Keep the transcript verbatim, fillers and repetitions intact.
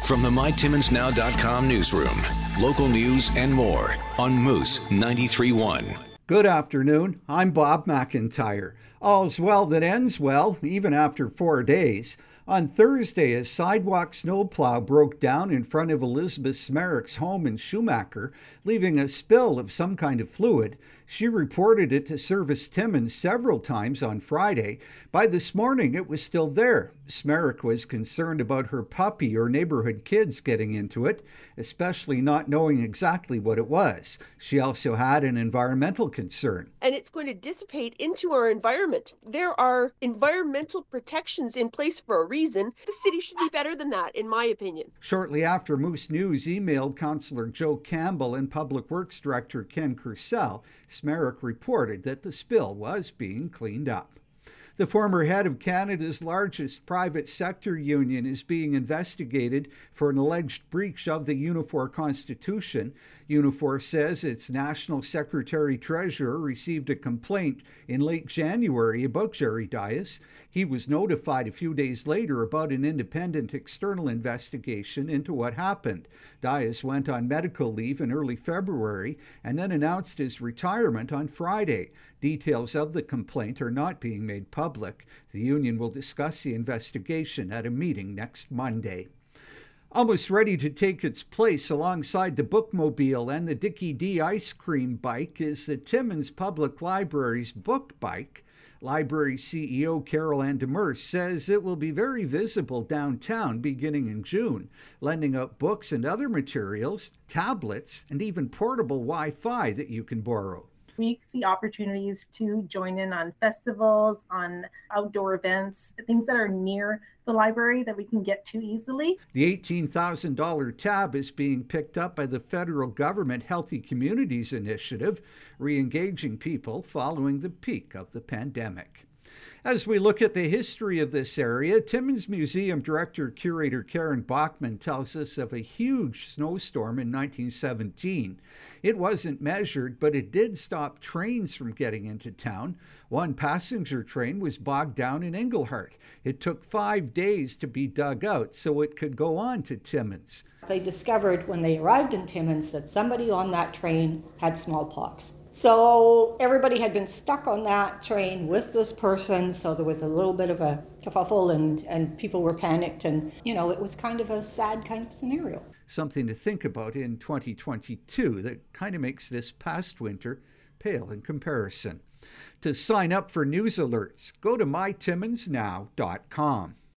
From the my timmins now dot com newsroom, local news and more on Moose ninety-three point one. Good afternoon. I'm Bob McIntyre. All's well that ends well, even after four days. On Thursday, a sidewalk snowplow broke down in front of Elizabeth Smerrick's home in Schumacher, leaving a spill of some kind of fluid. She reported it to Service Timmins several times on Friday. By this morning, it was still there. Smerrick was concerned about her puppy or neighborhood kids getting into it, especially not knowing exactly what it was. She also had an environmental concern. And it's going to dissipate into our environment. There are environmental protections in place for a reason. The city should be better than that, in my opinion. Shortly after, Moose News emailed Councillor Joe Campbell and Public Works Director Ken Kursell. Smerrick reported that the spill was being cleaned up. The former head of Canada's largest private sector union is being investigated for an alleged breach of the Unifor Constitution. Unifor says its National Secretary-Treasurer received a complaint in late January about Jerry Dias. He was notified a few days later about an independent external investigation into what happened. Dias went on medical leave in early February and then announced his retirement on Friday. Details of the complaint are not being made public. The union will discuss the investigation at a meeting next Monday. Almost ready to take its place alongside the Bookmobile and the Dickie D ice cream bike is the Timmins Public Library's Book Bike. Library C E O Carol Ann Demers says it will be very visible downtown beginning in June, lending out books and other materials, tablets, and even portable Wi-Fi that you can borrow. We see opportunities to join in on festivals, on outdoor events, things that are near the library that we can get to easily. The eighteen thousand dollars tab is being picked up by the federal government Healthy Communities Initiative, re-engaging people following the peak of the pandemic. As we look at the history of this area, Timmins Museum Director Curator Karen Bachman tells us of a huge snowstorm in nineteen seventeen. It wasn't measured, but it did stop trains from getting into town. One passenger train was bogged down in Englehart. It took five days to be dug out so it could go on to Timmins. They discovered when they arrived in Timmins that somebody on that train had smallpox. So everybody had been stuck on that train with this person, so there was a little bit of a kerfuffle and, and people were panicked, and, you know, it was kind of a sad kind of scenario. Something to think about in twenty twenty-two that kind of makes this past winter pale in comparison. To sign up for news alerts, go to my timmins now dot com.